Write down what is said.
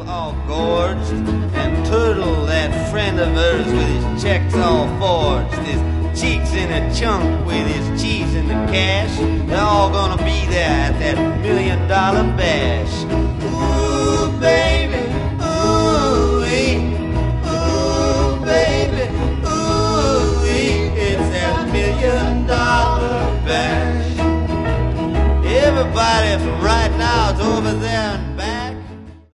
all gorged, and Turtle, that friend of hers with his checks all forged, his cheeks in a chunk with his cheese in the cash, they're all gonna be there at that $1 million bash. Ooh, baby, ooh-wee, ooh, baby, ooh-wee, it's that $1 million bash. Everybody from right now is over there